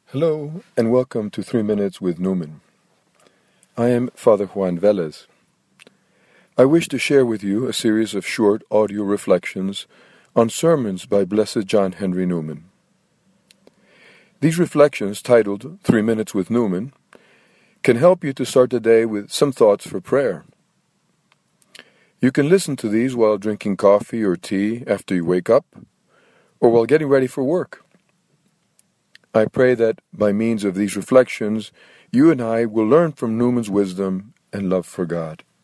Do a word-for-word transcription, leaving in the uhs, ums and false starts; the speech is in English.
Hello, and welcome to Three Minutes with Newman. I am Father Juan Velez. I wish to share with you a series of short audio reflections on sermons by Blessed John Henry Newman. These reflections, titled Three Minutes with Newman, can help you to start the day with some thoughts for prayer. You can listen to these while drinking coffee or tea after you wake up, or while getting ready for work. I pray that by means of these reflections, you and I will learn from Newman's wisdom and love for God.